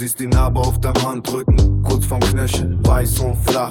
siehst die Narbe auf deinem Handrücken, kurz vorm Knöchel, weiß und flach.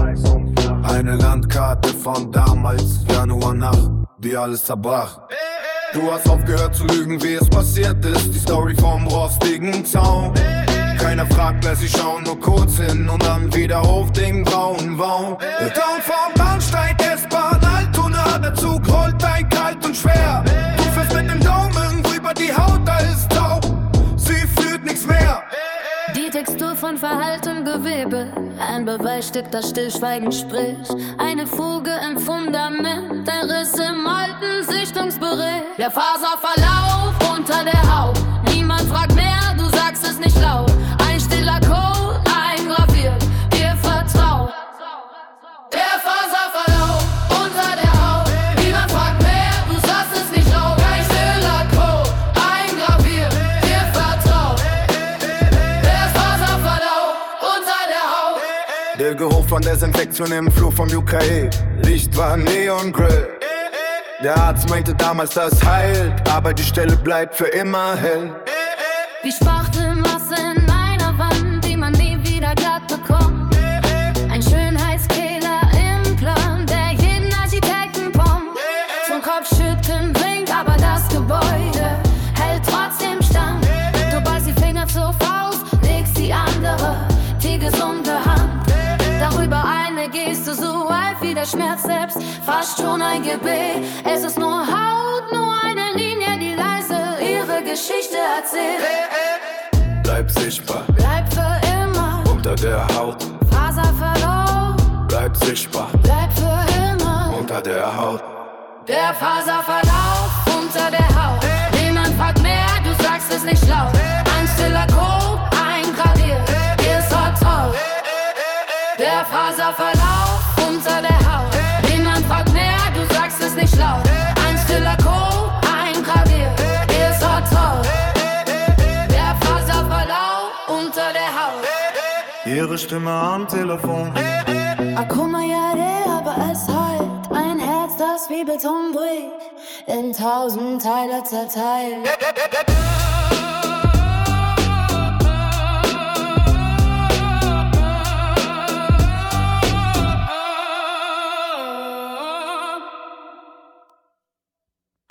Eine Landkarte von damals, Januarnacht, wie alles zerbrach. Du hast aufgehört zu lügen, wie es passiert ist, die Story vom rostigen Zaun. Keiner fragt, wer sie schauen, nur kurz hin und dann wieder auf den grauen Baum. Down vom Bahnsteig, S-Bahn, Altona, der Zug rollt ein kalt und schwer. Du fährst mit dem Daumen rüber die Haut, da ist taub, sie fühlt nichts mehr. Die Textur von Verhalten, Gewebe, ein Beweisstück, das stillschweigend spricht. Eine Fuge im Fundament, ein Riss im alten Sichtungsbericht. Der Faserverlauf unter der Haut, niemand fragt mehr, du sagst es nicht laut. Ein stiller Code, eingraviert, dir vertraut. Der Faserverlauf unter der Haut, niemand fragt mehr, du sagst es nicht laut. Ein stiller Code, eingraviert, dir vertraut. Der Faserverlauf unter der Haut. Der Geruch von Desinfektion im Flur vom UKE, Licht war Neon-Grill. Der Arzt meinte damals, das heilt, aber die Stelle bleibt für immer hell. Wie Spachtelmasse in einer Wand, die man nie wieder glatt bekommt. Ein Schönheitskehler im Plan, der jeden Architekten pompt. Zum Kopfschütteln bringt aber das Gebäude, hält trotzdem stand. Du beißt die Finger zur Faust, legst die andere, die gesunde Hand. Darüber eine Geste, so alt wie der Schmerz selbst, fast schon ein Gebet. Es ist nur Haut, nur eine Linie, die leise ihre Geschichte erzählt. Bleib sichtbar, Bleib für immer unter der Haut. Faserverlauf, Bleib sichtbar, bleib für immer unter der Haut. der Faserverlauf unter der Haut. Niemand fragt mehr, du sagst es nicht laut. Ein stiller Code, eingraviert, dir ist vertraut. Der Faserverlauf unter der Haut. Niemand fragt mehr, du sagst es nicht laut. Ein stiller Code, eingraviert, dir ist vertraut. Der Faserverlauf unter der Haut. Ihre Stimme am Telefon. Akumayade, aber es halt ein Herz, das wie Beton bricht, in 1000 Teile zerteilt.